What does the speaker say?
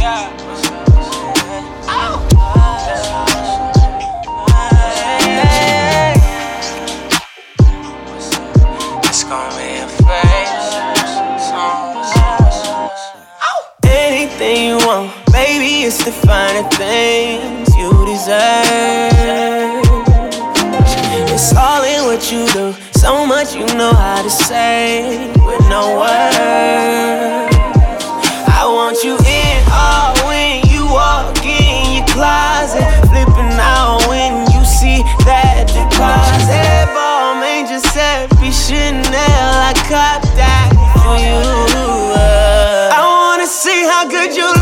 It's gonna be a phase. Anything you want, baby, it's the finer things you deserve. It's all in what you do, so much you know how to say with no words. I want you in all when you walk in your closet, flipping out when you see that deposit. Balmain Giuseppe Chanel, I caught that for you. I wanna see how good you